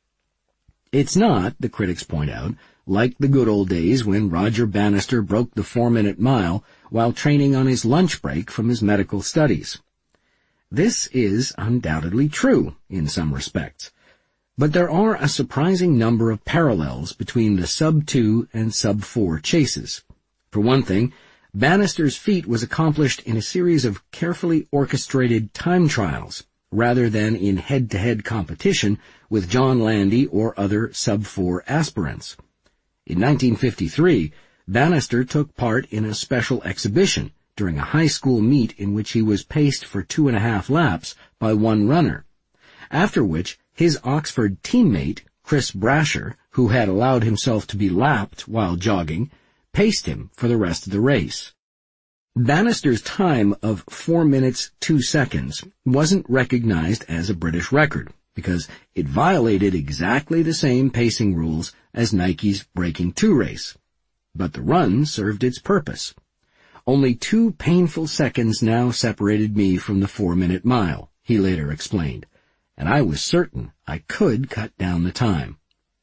S1: It's not, the critics point out, like the good old days when Roger Bannister broke the four-minute mile while training on his lunch break from his medical studies. This is undoubtedly true in some respects, but there are a surprising number of parallels between the sub two and sub four chases. For one thing, Bannister's feat was accomplished in a series of carefully orchestrated time trials, rather than in head-to-head competition with John Landy or other sub four aspirants. In nineteen fifty-three, Bannister took part in a special exhibition during a high school meet in which he was paced for two and a half laps by one runner, after which his Oxford teammate, Chris Brasher, who had allowed himself to be lapped while jogging, paced him for the rest of the race. Bannister's time of four minutes, two seconds wasn't recognized as a British record because it violated exactly the same pacing rules as Nike's Breaking two race. But the run served its purpose. Only two painful seconds now separated me from the four-minute mile, he later explained, and I was certain I could cut down the time.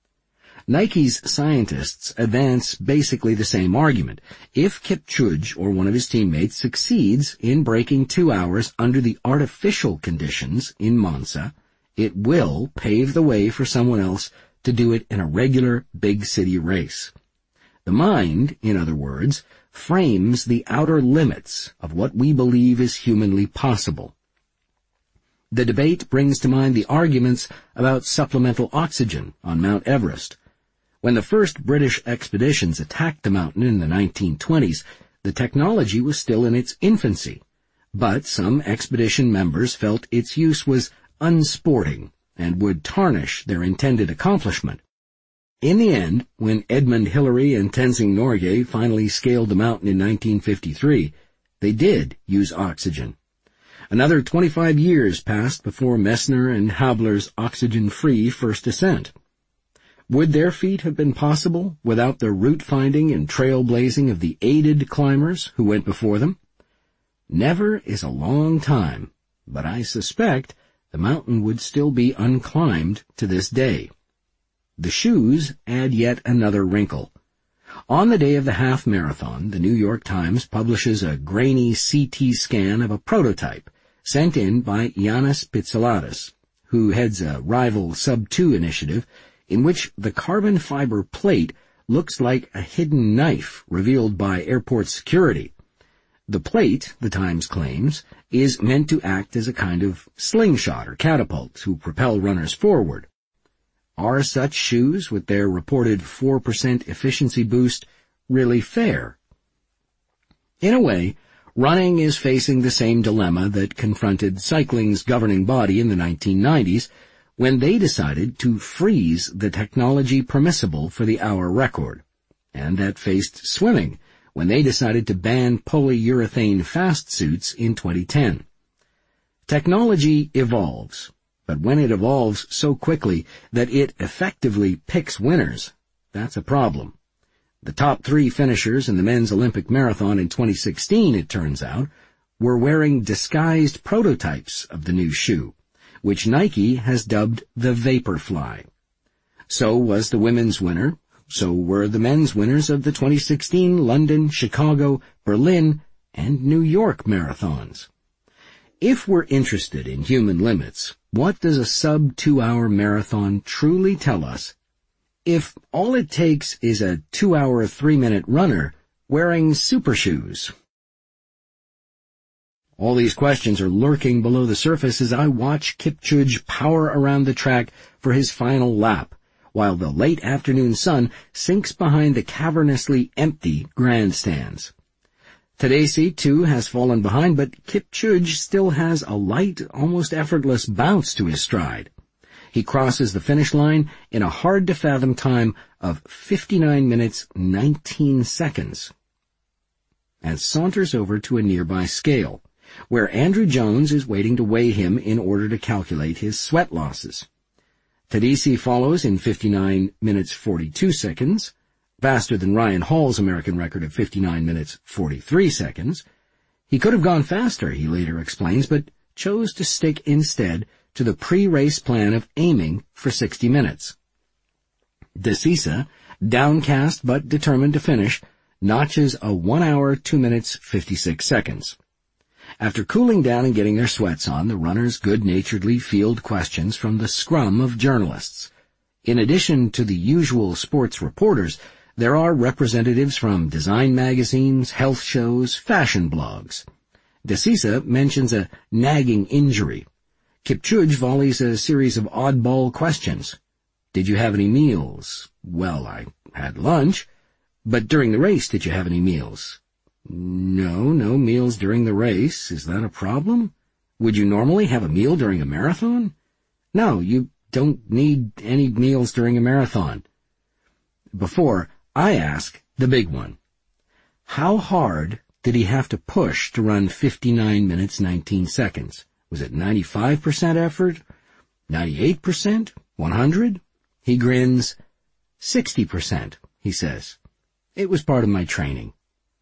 S1: Nike's scientists advance basically the same argument. If Kipchoge or one of his teammates succeeds in breaking two hours under the artificial conditions in Monza, it will pave the way for someone else to do it in a regular big city race. The mind, in other words, frames the outer limits of what we believe is humanly possible. The debate brings to mind the arguments about supplemental oxygen on Mount Everest. When the first British expeditions attacked the mountain in the nineteen twenties, the technology was still in its infancy, but some expedition members felt its use was unsporting and would tarnish their intended accomplishment. In the end, when Edmund Hillary and Tenzing Norgay finally scaled the mountain in nineteen fifty-three, they did use oxygen. Another twenty-five years passed before Messner and Habler's oxygen-free first ascent. Would their feat have been possible without the route-finding and trailblazing of the aided climbers who went before them? Never is a long time, but I suspect the mountain would still be unclimbed to this day. The shoes add yet another wrinkle. On the day of the half marathon, the New York Times publishes a grainy C T scan of a prototype sent in by Yannis Pitsiladis, who heads a rival sub two initiative in which the carbon fiber plate looks like a hidden knife revealed by airport security. The plate, the Times claims, is meant to act as a kind of slingshot or catapult to propel runners forward. Are such shoes, with their reported four percent efficiency boost, really fair? In a way, running is facing the same dilemma that confronted cycling's governing body in the nineteen nineties, when they decided to freeze the technology permissible for the hour record, and that faced swimming when they decided to ban polyurethane fast suits in twenty ten. Technology evolves, but when it evolves so quickly that it effectively picks winners, that's a problem. The top three finishers in the men's Olympic marathon in twenty sixteen, it turns out, were wearing disguised prototypes of the new shoe, which Nike has dubbed the Vaporfly. So was the women's winner, so were the men's winners of the twenty sixteen London, Chicago, Berlin, and New York marathons. If we're interested in human limits, what does a sub-two-hour marathon truly tell us? If all it takes is a two-hour, three-minute runner, wearing super shoes? All these questions are lurking below the surface as I watch Kipchoge power around the track for his final lap, while the late afternoon sun sinks behind the cavernously empty grandstands. Tadesse, too, has fallen behind, but Kipchoge still has a light, almost effortless bounce to his stride. He crosses the finish line in a hard-to-fathom time of fifty-nine minutes, nineteen seconds, and saunters over to a nearby scale, where Andrew Jones is waiting to weigh him in order to calculate his sweat losses. Tadesse follows in fifty-nine minutes, forty-two seconds, faster than Ryan Hall's American record of fifty-nine minutes, forty-three seconds. He could have gone faster, he later explains, but chose to stick instead to the pre-race plan of aiming for sixty minutes. Desisa, downcast but determined to finish, notches a one hour, two minutes, fifty-six seconds. After cooling down and getting their sweats on, the runners good-naturedly field questions from the scrum of journalists. In addition to the usual sports reporters, there are representatives from design magazines, health shows, fashion blogs. Desisa mentions a nagging injury. Kipchoge volleys a series of oddball questions. Did you have any meals? Well, I had lunch. But during the race, did you have any meals? No, no meals during the race. Is that a problem? Would you normally have a meal during a marathon? No, you don't need any meals during a marathon. Before, I ask the big one. How hard did he have to push to run fifty-nine minutes, nineteen seconds? Was it ninety-five percent effort? ninety-eight percent? one hundred? He grins. sixty percent, he says. It was part of my training.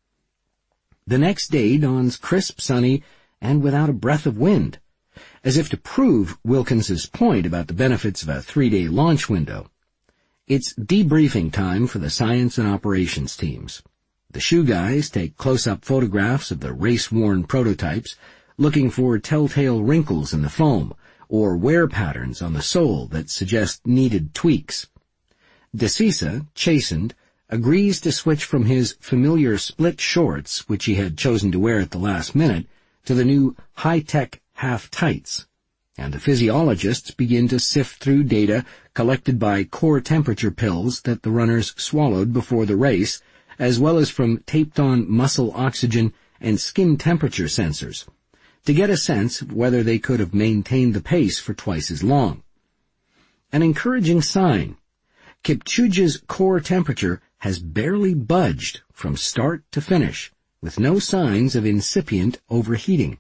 S1: The next day dawns crisp, sunny, and without a breath of wind, as if to prove Wilkins's point about the benefits of a three-day launch window. It's debriefing time for the science and operations teams. The shoe guys take close-up photographs of the race-worn prototypes, looking for telltale wrinkles in the foam or wear patterns on the sole that suggest needed tweaks. Desisa, chastened, agrees to switch from his familiar split shorts, which he had chosen to wear at the last minute, to the new high-tech half-tights, and the physiologists begin to sift through data collected by core temperature pills that the runners swallowed before the race, as well as from taped-on muscle oxygen and skin temperature sensors, to get a sense of whether they could have maintained the pace for twice as long. An encouraging sign. Kipchoge's core temperature has barely budged from start to finish, with no signs of incipient overheating.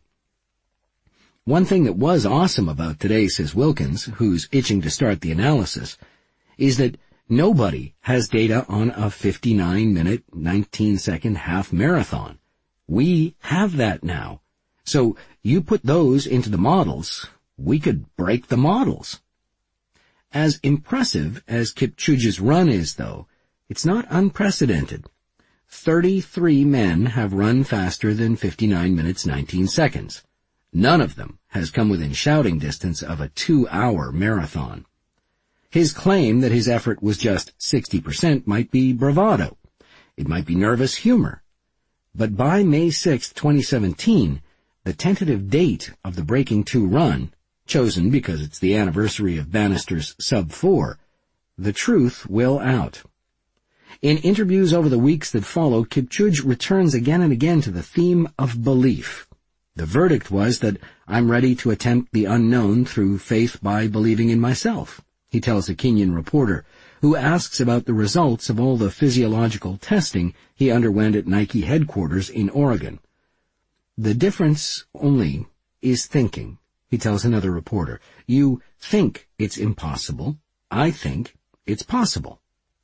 S1: One thing that was awesome about today, says Wilkins, who's itching to start the analysis, is that nobody has data on a fifty-nine minute, nineteen second half marathon. We have that now. So you put those into the models, we could break the models. As impressive as Kipchoge's run is, though, it's not unprecedented. Thirty-three men have run faster than fifty-nine minutes, nineteen seconds. None of them has come within shouting distance of a two-hour marathon. His claim that his effort was just sixty percent might be bravado. It might be nervous humor. But by May sixth, twenty seventeen, the tentative date of the Breaking Two run, chosen because it's the anniversary of Bannister's sub four, the truth will out. In interviews over the weeks that follow, Kipchoge returns again and again to the theme of belief. The verdict was that I'm ready to attempt the unknown through faith by believing in myself, he tells a Kenyan reporter, who asks about the results of all the physiological testing he underwent at Nike headquarters in Oregon. The difference only is thinking, he tells another reporter. You think it's impossible. I think it's possible.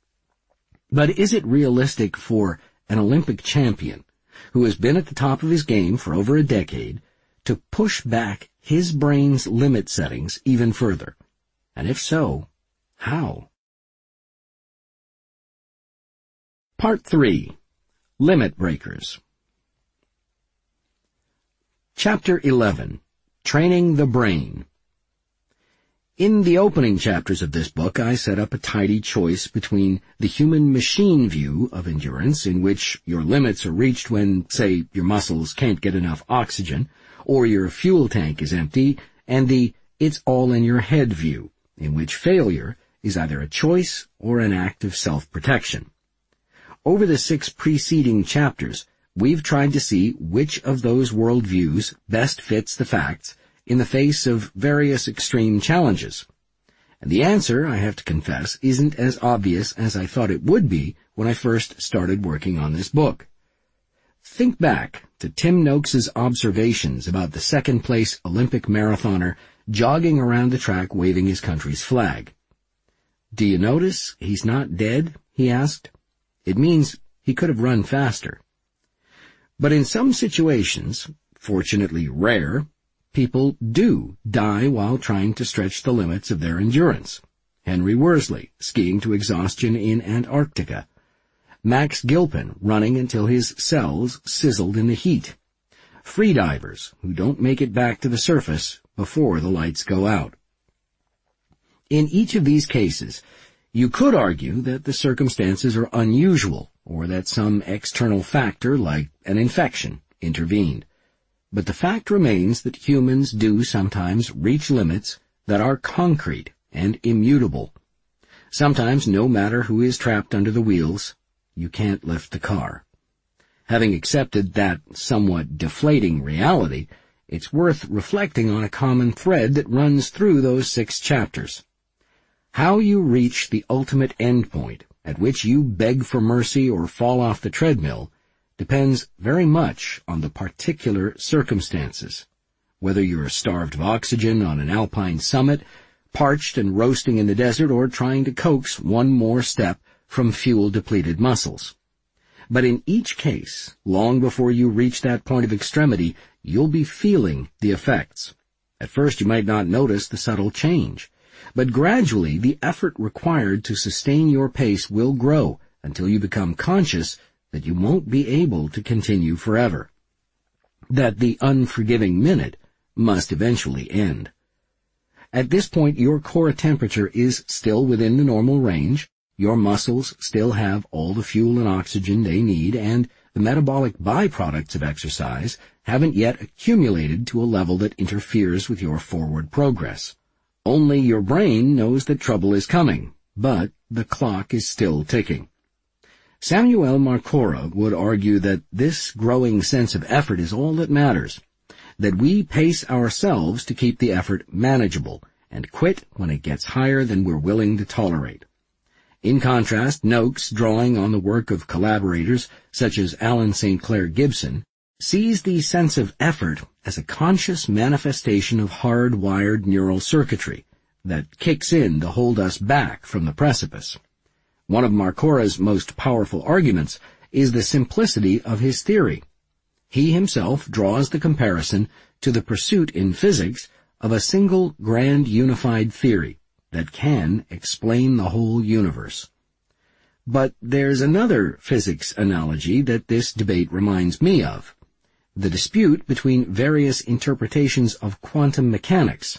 S1: But is it realistic for an Olympic champion, who has been at the top of his game for over a decade, to push back his brain's limit settings even further? And if so, how? Part three. Limit Breakers. Chapter eleven. Training the Brain. In the opening chapters of this book, I set up a tidy choice between the human-machine view of endurance, in which your limits are reached when, say, your muscles can't get enough oxygen, or your fuel tank is empty, and the it's all in your head view, in which failure is either a choice or an act of self-protection. Over the six preceding chapters, we've tried to see which of those worldviews best fits the facts in the face of various extreme challenges. And the answer, I have to confess, isn't as obvious as I thought it would be when I first started working on this book. Think back to Tim Noakes's observations about the second-place Olympic marathoner jogging around the track waving his country's flag. "Do you notice he's not dead?" he asked. "It means he could have run faster." But in some situations, fortunately rare, people do die while trying to stretch the limits of their endurance. Henry Worsley, skiing to exhaustion in Antarctica. Max Gilpin, running until his cells sizzled in the heat. Freedivers, who don't make it back to the surface before the lights go out. In each of these cases, you could argue that the circumstances are unusual, or that some external factor, like an infection, intervened. But the fact remains that humans do sometimes reach limits that are concrete and immutable. Sometimes, no matter who is trapped under the wheels, you can't lift the car. Having accepted that somewhat deflating reality, it's worth reflecting on a common thread that runs through those six chapters. How you reach the ultimate endpoint, at which you beg for mercy or fall off the treadmill, depends very much on the particular circumstances. Whether you're starved of oxygen on an alpine summit, parched and roasting in the desert, or trying to coax one more step from fuel-depleted muscles. But in each case, long before you reach that point of extremity, you'll be feeling the effects. At first you might not notice the subtle change, but gradually the effort required to sustain your pace will grow until you become conscious that you won't be able to continue forever. That the unforgiving minute must eventually end. At this point, your core temperature is still within the normal range, your muscles still have all the fuel and oxygen they need, and the metabolic byproducts of exercise haven't yet accumulated to a level that interferes with your forward progress. Only your brain knows that trouble is coming, but the clock is still ticking. Samuel Marcora would argue that this growing sense of effort is all that matters, that we pace ourselves to keep the effort manageable and quit when it gets higher than we're willing to tolerate. In contrast, Noakes, drawing on the work of collaborators such as Alan Saint Clair Gibson, sees the sense of effort as a conscious manifestation of hard-wired neural circuitry that kicks in to hold us back from the precipice. One of Marcora's most powerful arguments is the simplicity of his theory. He himself draws the comparison to the pursuit in physics of a single grand unified theory that can explain the whole universe. But there's another physics analogy that this debate reminds me of, the dispute between various interpretations of quantum mechanics.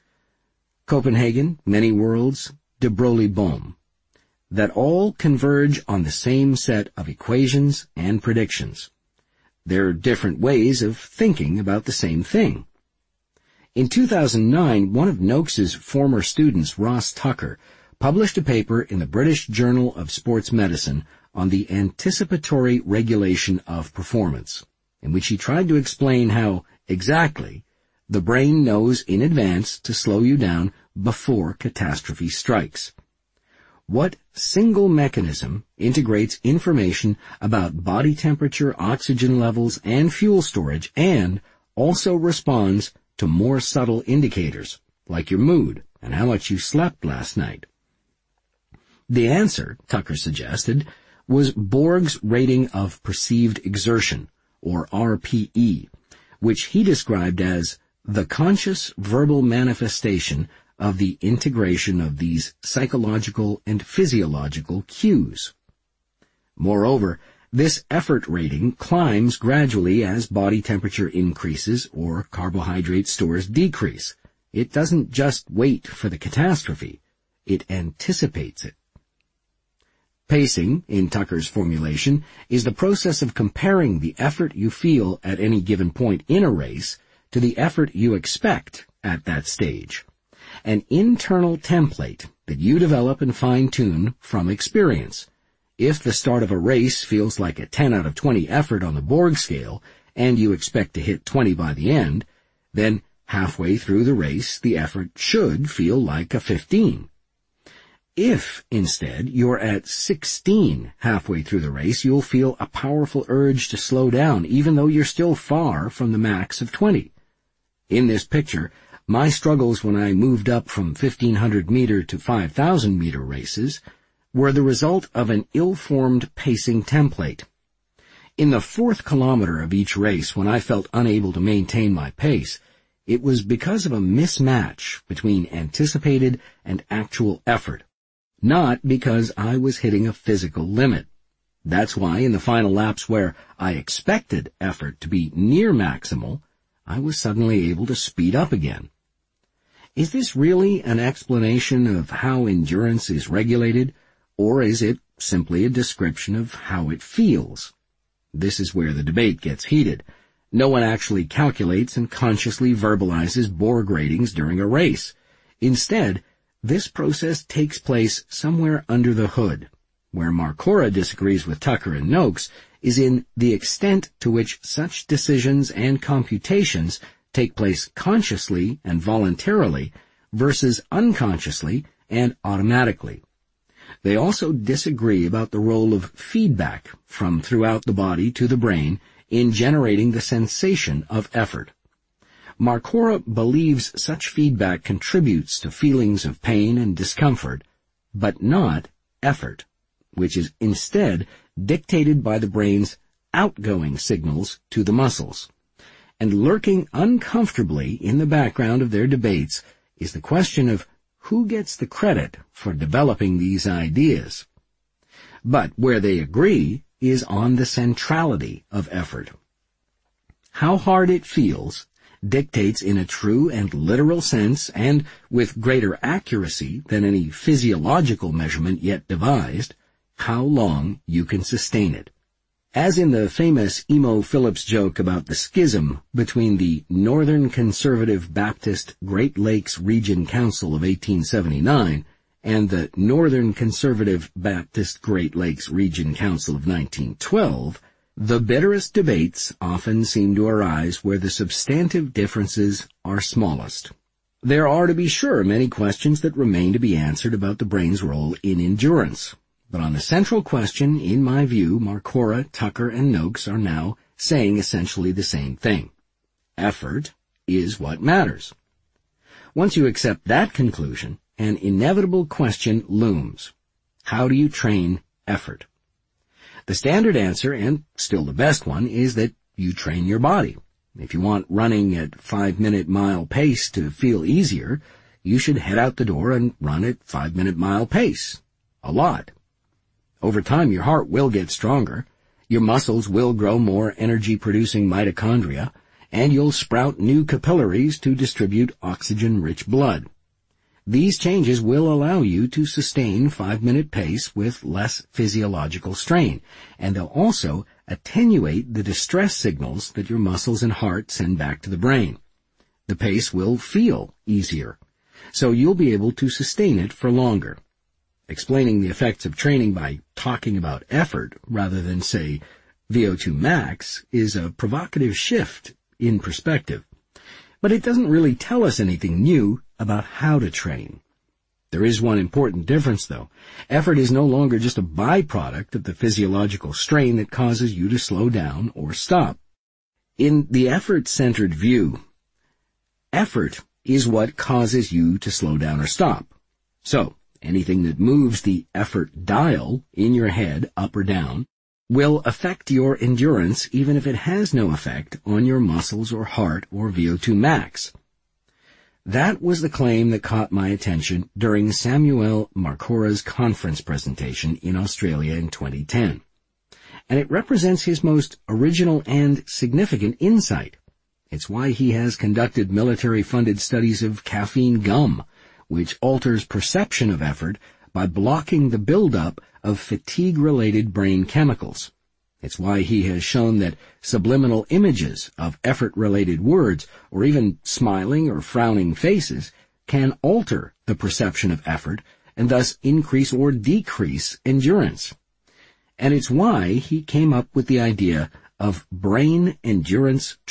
S1: Copenhagen, many worlds, de Broglie-Bohm. That all converge on the same set of equations and predictions. They're different ways of thinking about the same thing. In two thousand nine, one of Noakes's former students, Ross Tucker, published a paper in the British Journal of Sports Medicine on the anticipatory regulation of performance, in which he tried to explain how, exactly, the brain knows in advance to slow you down before catastrophe strikes. What single mechanism integrates information about body temperature, oxygen levels, and fuel storage, and also responds to more subtle indicators, like your mood and how much you slept last night? The answer, Tucker suggested, was Borg's rating of perceived exertion, or R P E, which he described as the conscious verbal manifestation of the integration of these psychological and physiological cues. Moreover, this effort rating climbs gradually as body temperature increases or carbohydrate stores decrease, It doesn't just wait for the catastrophe, it anticipates it. Pacing, in Tucker's formulation, is the process of comparing the effort you feel at any given point in a race to the effort you expect at that stage. An internal template that you develop and fine-tune from experience. If the start of a race feels like a ten out of twenty effort on the Borg scale, and you expect to hit twenty by the end, then halfway through the race the effort should feel like a fifteen. If, instead, you're at sixteen halfway through the race, you'll feel a powerful urge to slow down, even though you're still far from the max of twenty. In this picture, my struggles when I moved up from fifteen hundred meter to five thousand meter races were the result of an ill-formed pacing template. In the fourth kilometer of each race, when I felt unable to maintain my pace, it was because of a mismatch between anticipated and actual effort, not because I was hitting a physical limit. That's why in the final laps where I expected effort to be near maximal, I was suddenly able to speed up again. Is this really an explanation of how endurance is regulated, or is it simply a description of how it feels? This is where the debate gets heated. No one actually calculates and consciously verbalizes Borg ratings during a race. Instead, this process takes place somewhere under the hood. Where Marcora disagrees with Tucker and Noakes is in the extent to which such decisions and computations take place consciously and voluntarily versus unconsciously and automatically. They also disagree about the role of feedback from throughout the body to the brain in generating the sensation of effort. Marcora believes such feedback contributes to feelings of pain and discomfort, but not effort, which is instead dictated by the brain's outgoing signals to the muscles. And lurking uncomfortably in the background of their debates is the question of who gets the credit for developing these ideas. But where they agree is on the centrality of effort. How hard it feels dictates in a true and literal sense, and with greater accuracy than any physiological measurement yet devised, how long you can sustain it. As in the famous Emo Phillips joke about the schism between the Northern Conservative Baptist Great Lakes Region Council of eighteen seventy-nine and the Northern Conservative Baptist Great Lakes Region Council of nineteen twelve, the bitterest debates often seem to arise where the substantive differences are smallest. There are, to be sure, many questions that remain to be answered about the brain's role in endurance. But on the central question, in my view, Marcora, Tucker, and Noakes are now saying essentially the same thing. Effort is what matters. Once you accept that conclusion, an inevitable question looms. How do you train effort? The standard answer, and still the best one, is that you train your body. If you want running at five-minute mile pace to feel easier, you should head out the door and run at five-minute mile pace. A lot. Over time, your heart will get stronger, your muscles will grow more energy-producing mitochondria, and you'll sprout new capillaries to distribute oxygen-rich blood. These changes will allow you to sustain five-minute pace with less physiological strain, and they'll also attenuate the distress signals that your muscles and heart send back to the brain. The pace will feel easier, so you'll be able to sustain it for longer. Explaining the effects of training by talking about effort rather than, say, V O two max is a provocative shift in perspective. But it doesn't really tell us anything new about how to train. There is one important difference, though. Effort is no longer just a byproduct of the physiological strain that causes you to slow down or stop. In the effort-centered view, effort is what causes you to slow down or stop. So, anything that moves the effort dial in your head up or down will affect your endurance even if it has no effect on your muscles or heart or V O two max. That was the claim that caught my attention during Samuel Marcora's conference presentation in Australia in twenty ten. And it represents his most original and significant insight. It's why he has conducted military-funded studies of caffeine gum, which alters perception of effort by blocking the buildup of fatigue-related brain chemicals. It's why he has shown that subliminal images of effort-related words, or even smiling or frowning faces, can alter the perception of effort and thus increase or decrease endurance. And it's why he came up with the idea of brain endurance